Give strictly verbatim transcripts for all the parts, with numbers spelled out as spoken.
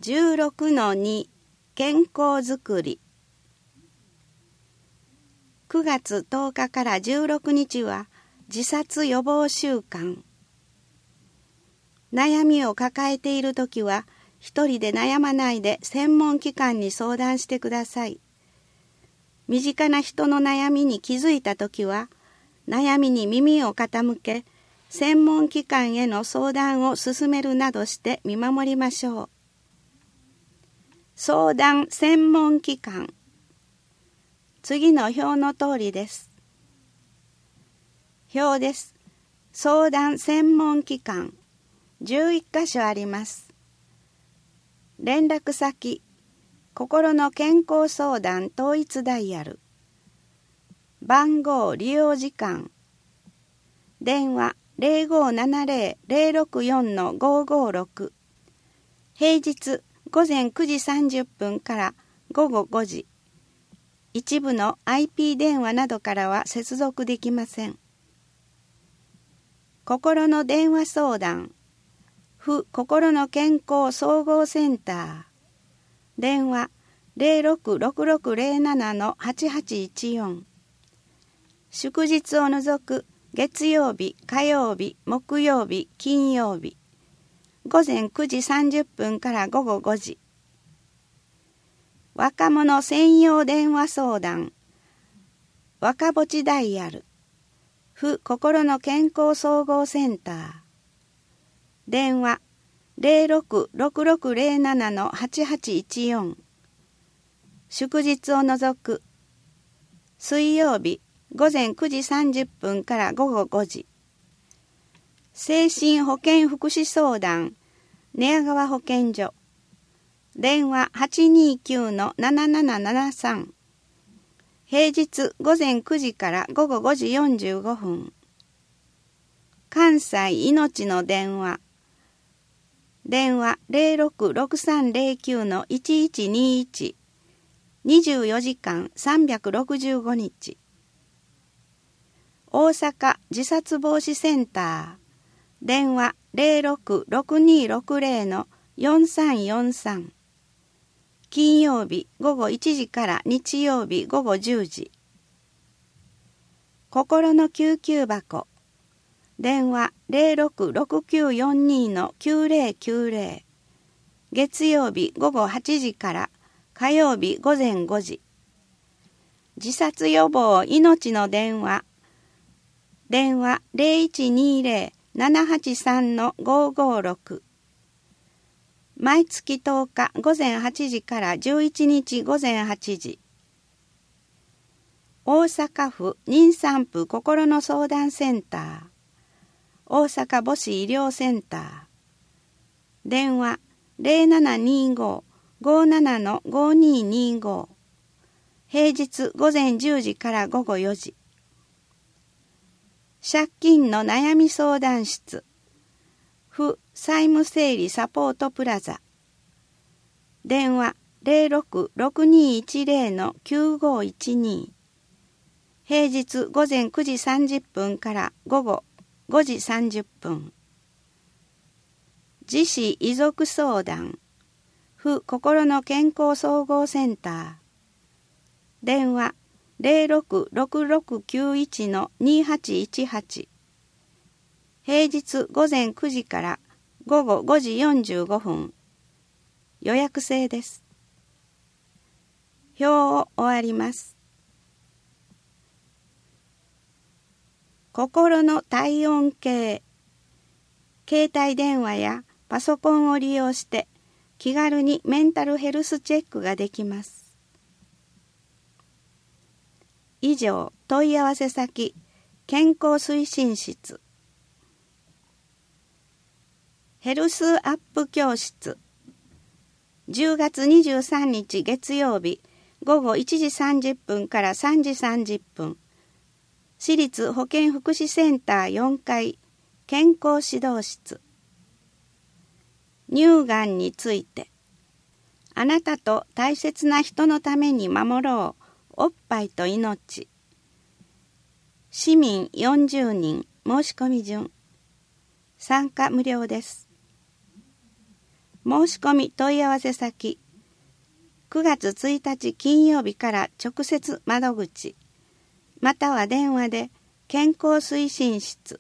じゅうろくのに 健康づくり。くがつとおかからじゅうろくにちは自殺予防週間。悩みを抱えているときは一人で悩まないで専門機関に相談してください。身近な人の悩みに気づいたときは悩みに耳を傾け、専門機関への相談を進めるなどして見守りましょう。相談専門機関。次の表の通りです。表です。相談専門機関。じゅういっかしょあります。連絡先。心の健康相談統一ダイヤル。番号利用時間。電話 ゼロごーななゼロ ゼロろくよん ごーごーろく。平日ごぜんくじさんじゅっぷんからごごごじ。一部の アイピー 電話などからは接続できません。心の電話相談。府心の健康総合センター。電話 ゼロろくろくろくゼロなな はちはちいちよん。祝日を除く月曜日、火曜日、木曜日、金曜日。ごぜんくじさんじゅっぷんからごごごじ。若者専用電話相談。若ぼちダイヤル。府心の健康総合センター。電話 ゼロろくろくろくゼロなな はちはちいちよん。祝日を除く水曜日ごぜんくじさんじゅっぷんからごごごじ。精神保健福祉相談。寝屋川保健所。電話 はちにきゅうのななななななさん。平日ごぜんくじからごごごじよんじゅうごふん。関西いのちの電話。電話 ゼロろくろくさんゼロきゅうのいちいちにいち。にじゅうよじかんさんびゃくろくじゅうごにち。大阪自殺防止センター。電話 ゼロろくろくにろくゼロのよんさんよんさん。金曜日ごごいちじから日曜日ごごじゅうじ。心の救急箱。電話 ゼロろくろくきゅうよんにのきゅうゼロきゅうゼロ。月曜日ごごはちじから火曜日ごぜんごじ。自殺予防命の電話。電話 ゼロいちにゼロ ななはちさんのごーごーろく。毎月とおかごぜんはちじからじゅういちにちごぜんはちじ。大阪府妊産婦心の相談センター。大阪母子医療センター。電話 ゼロななにご ごーななのごーにーにーご。平日ごぜんじゅうじからごごよじ。借金の悩み相談室。府債務整理サポートプラザ。電話 ゼロろくろくにいちゼロのきゅうごいちに。平日ごぜんくじさんじゅっぷんからごごごじさんじゅっぷん。自死遺族相談。府心の健康総合センター。電話ゼロろくろくろくきゅういちのにはちいちはち。平日ごぜんくじからごごごじよんじゅうごふん。予約制です。表を終わります。心の体温計。携帯電話やパソコンを利用して気軽にメンタルヘルスチェックができます。以上、問い合わせ先、健康推進室。ヘルスアップ教室。じゅうがつにじゅうさんにち月曜日、ごごいちじさんじゅっぷんからさんじさんじゅっぷん。私立保健福祉センターよんかい、健康指導室。乳がんについて。あなたと大切な人のために守ろう。おっぱいと命。市民よんじゅうにん申し込み順。参加無料です。 申し込み問い合わせ先、くがつついたち金曜日から直接窓口、または電話で健康推進室、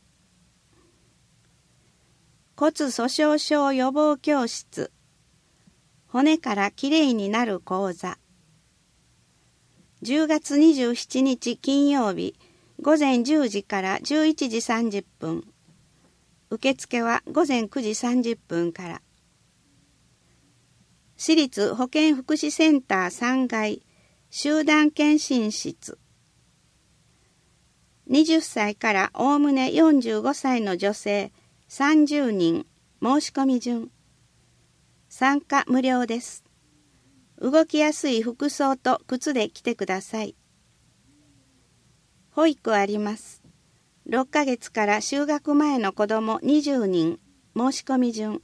骨粗しょう症予防教室、骨からきれいになる講座、じゅうがつにじゅうしちにち金曜日午前じゅうじからじゅういちじさんじゅっぷん、受付は午前くじさんじゅっぷんから。私立保健福祉センターさんがい集団検診室、はたちからおおむねよんじゅうごさいの女性さんじゅうにん、申し込み順。参加無料です。動きやすい服装と靴で来てください。保育あります。ろっかげつから就学前の子どもにじゅうにん、申し込み順。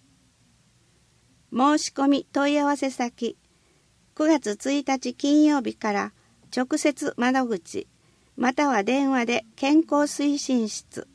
申し込み問い合わせ先、くがつついたち金曜日から直接窓口、または電話で健康推進室。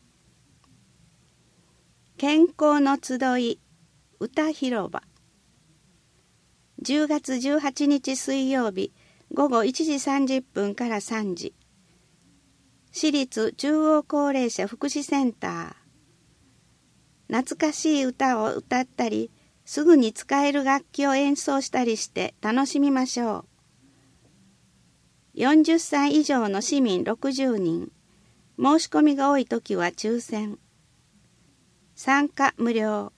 健康の集い、歌広場。じゅうがつじゅうはちにち水曜日、ごごいちじさんじゅっぷんからさんじ。私立中央高齢者福祉センター。懐かしい歌を歌ったり、すぐに使える楽器を演奏したりして楽しみましょう。よんじゅっさい以上の市民ろくじゅうにん。申し込みが多いときは抽選。参加無料。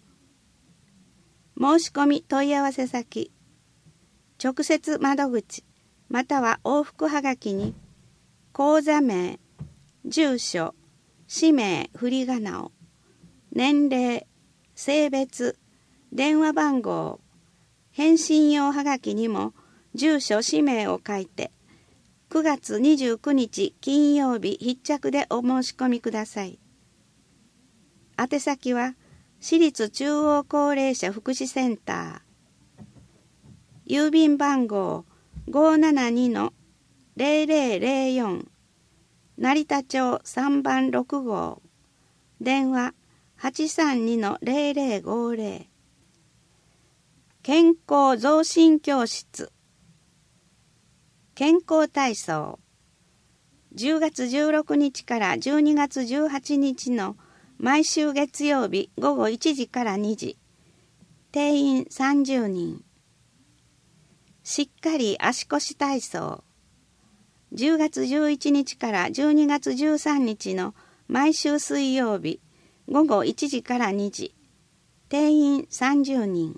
申し込み問い合わせ先、直接窓口、または往復はがきに、講座名、住所、氏名、振り仮名を、年齢、性別、電話番号、返信用はがきにも住所氏名を書いて、くがつにじゅうくにち金曜日必着でお申し込みください。宛先は私立中央高齢者福祉センター、郵便番号 ごーななにのぜろぜろぜろよん、成田町さんばんろくごう、電話 はちさんにのぜろぜろごぜろ。健康増進教室、健康体操、じゅうがつじゅうろくにちからじゅうにがつじゅうはちにちの毎週月曜日ごごいちじからにじ、定員さんじゅうにん。しっかり足腰体操、じゅうがつじゅういちにちからじゅうにがつじゅうさんにちの毎週水曜日ごごいちじからにじ、定員さんじゅうにん。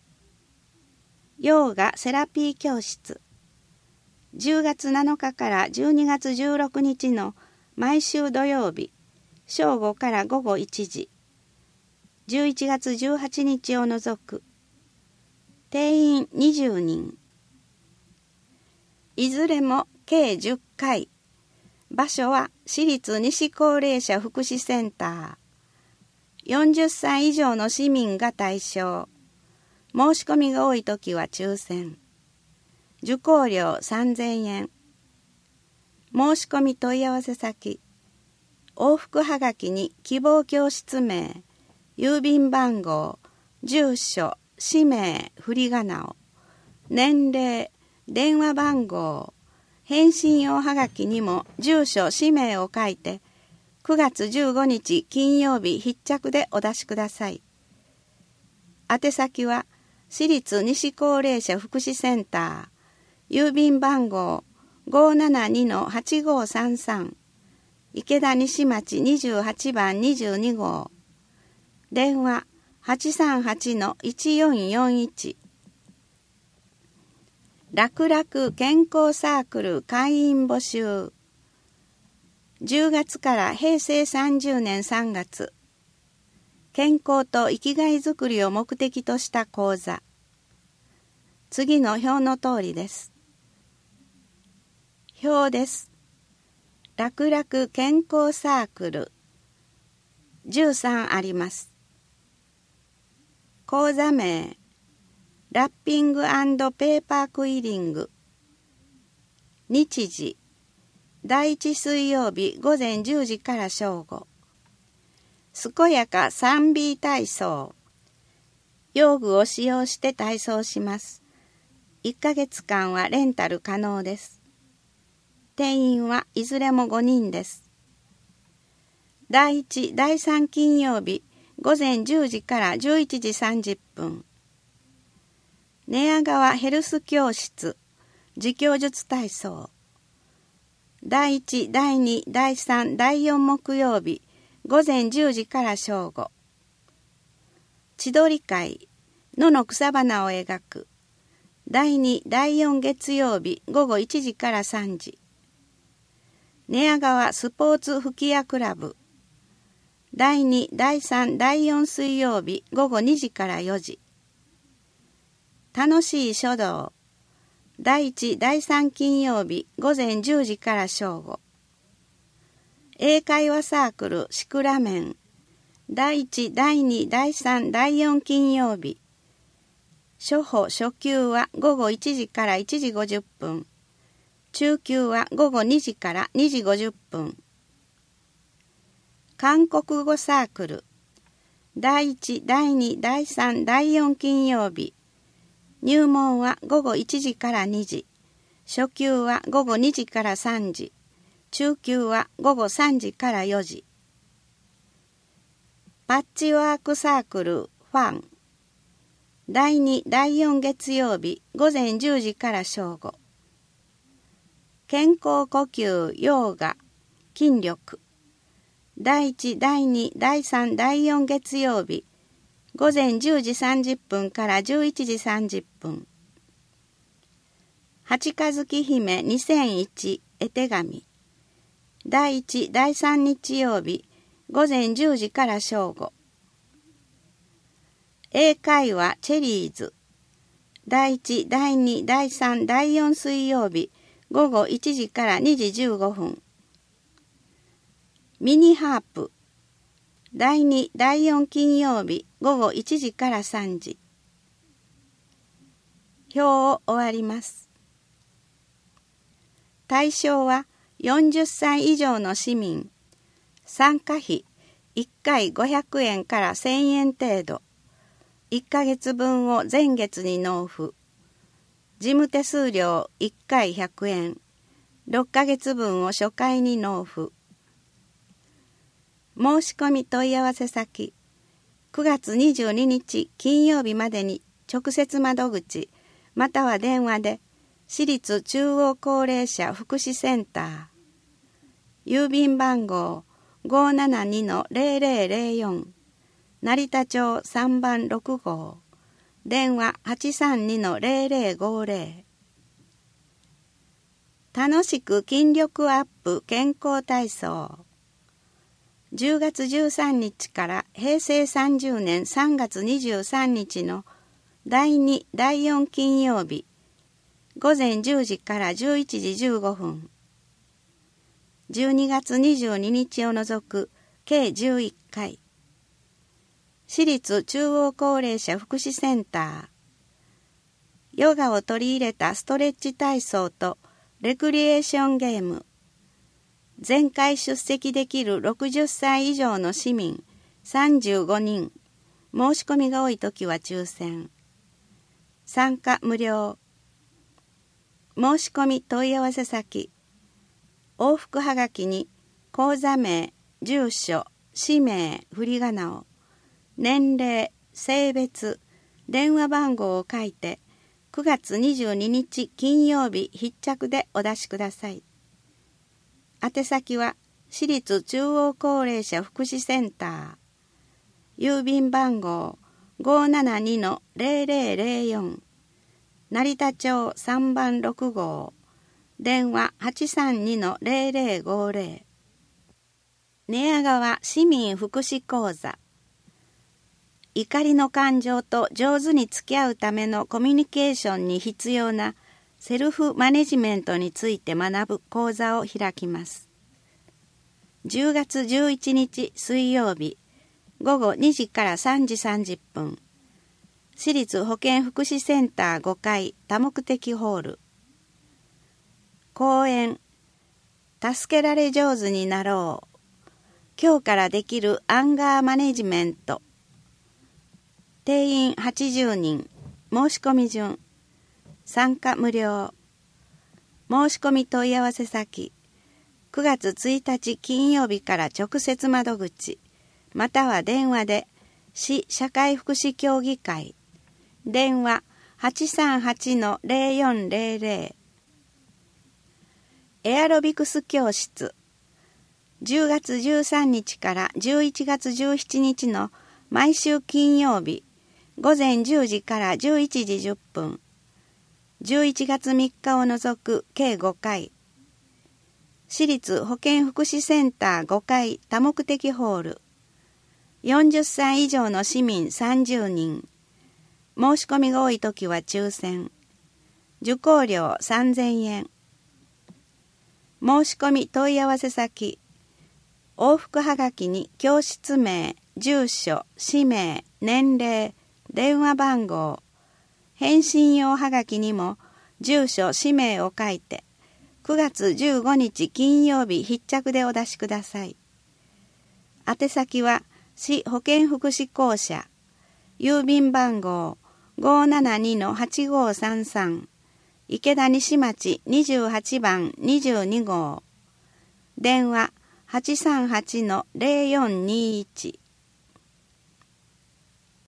ヨーガセラピー教室、じゅうがつなのかからじゅうにがつじゅうろくにちの毎週土曜日正午からごごいちじ、じゅういちがつじゅうはちにちを除く、定員にじゅうにん。いずれも計じゅっかい。場所は私立西高齢者福祉センター。よんじゅっさい以上の市民が対象。申し込みが多いときは抽選。受講料さんぜんえん。申し込み問い合わせ先、往復はがきに希望教室名、郵便番号、住所、氏名、振り仮名を、年齢、電話番号、返信用はがきにも住所、氏名を書いて、くがつじゅうごにち金曜日必着でお出しください。宛先は、私立西高齢者福祉センター、郵便番号 ごーななにのはちごーさんさん、池田西町にじゅうはちばんにじゅうにごう、電話 はちさんはちのいちよんよんいち。楽々健康サークル会員募集。じゅうがつからへいせいさんじゅうねんさんがつ、健康と生きがいづくりを目的とした講座。次の表の通りです。表です。楽々健康サークルじゅうさんあります。講座名、ラッピング&ペーパークイリング。日時、だいいち水曜日ごぜんじゅうじから正午。健やか スリービー 体操。 用具を使用して体操します。いっかげつかんはレンタル可能です。定員はいずれもごにんです。だいいち、だいさん金曜日、午前じゅうじからじゅういちじさんじゅっぷん。寝屋川ヘルス教室、自供術体操。だいいち、だいに、だいさん、だいよん木曜日、午前じゅうじから正午。千鳥会、野の草花を描く。だいに、だいよん月曜日、午後いちじからさんじ。寝屋川スポーツ吹き矢クラブ。だいに、だいさん、だいよん水曜日、午後にじからよじ。楽しい書道。だいいち、だいさん金曜日、午前じゅうじから正午。英会話サークルシクラメン。だいいち、だいに、だいさん、だいよん金曜日。初歩初級は午後いちじからいちじごじゅっぷん。中級は午後にじからにじごじゅっぷん。韓国語サークル。だいいち、だいに、だいさん、だいよん金曜日。入門は午後いちじからにじ。初級は午後にじからさんじ。中級は午後さんじからよじ。パッチワークサークルファン。だいに、だいよん月曜日、午前じゅうじから正午。健康呼吸、ヨーガ、筋力。だいいち、だいに、だいさん、だいよん月曜日、午前じゅうじさんじゅっぷんからじゅういちじさんじゅっぷん。八日月姫にせんいち絵手紙。だいいち、だいさん日曜日、午前じゅうじから正午。英会話チェリーズ。だいいち、だいに、だいさん、だいよん水曜日、午後いちじからにじじゅうごふん。ミニハープ。だいに、だいよん金曜日、午後いちじからさんじ。表を終わります。対象はよんじゅっさい以上の市民。参加費いっかいごひゃくえんからせんえん程度。いっかげつぶんを前月に納付。事務手数料いっかいひゃくえん。ろっかげつぶんを初回に納付。申し込み問い合わせ先、くがつにじゅうににち金曜日までに直接窓口または電話で私立中央高齢者福祉センター、郵便番号 ごーななにのぜろぜろぜろよん 成田町さんばんろく号、電話 はちさんにのぜろぜろごぜろ。楽しく筋力アップ健康体操。じゅうがつじゅうさんにちからへいせいさんじゅうねんさんがつにじゅうさんにちのだいに、だいよん金曜日、午前じゅうじからじゅういちじじゅうごふん。じゅうにがつにじゅうににちを除く計じゅういっかい。私立中央高齢者福祉センター。ヨガを取り入れたストレッチ体操とレクリエーションゲーム。全会出席できるろくじゅっさい以上の市民さんじゅうごにん。申し込みが多いときは抽選。参加無料。申し込み問い合わせ先。往復はがきに口座名、住所、氏名、振り仮名を、年齢、性別、電話番号を書いてくがつにじゅうににち金曜日必着でお出しください。宛先は私立中央高齢者福祉センター、郵便番号 ごーななにのぜろぜろぜろよん、成田町さんばんろく号、電話 はちさんにのぜろぜろごぜろ。寝屋川市民福祉講座。怒りの感情と上手に付き合うためのコミュニケーションに必要なセルフマネジメントについて学ぶ講座を開きます。じゅうがつじゅういちにち水曜日、午後にじからさんじさんじゅっぷん、私立保健福祉センターごかい多目的ホール。講演、助けられ上手になろう。今日からできるアンガーマネジメント。 定員はちじゅうにん、申し込み順、参加無料。申し込み問い合わせ先、くがつついたち金曜日から直接窓口、または電話で、市社会福祉協議会、電話 はちさんはちのゼロよんゼロゼロ。エアロビクス教室、じゅうがつじゅうさんにちからじゅういちがつじゅうしちにちの毎週金曜日、午前じゅうじからじゅういちじじゅっぷん、じゅういちがつみっかを除く計ごかい、市立保健福祉センターごかい多目的ホール、よんじゅっさい以上の市民さんじゅうにん、申し込みが多いときは抽選、受講料さんぜんえん。申し込み問い合わせ先、往復はがきに教室名、住所、氏名、年齢、電話番号、返信用はがきにも住所、氏名を書いて、くがつじゅうごにち金曜日必着でお出しください。宛先は、市保健福祉公社、郵便番号 ごーななにのはちごーさんさん、池田西町にじゅうはちばんにじゅうにごう、電話 はちさんはちのゼロよんにいち。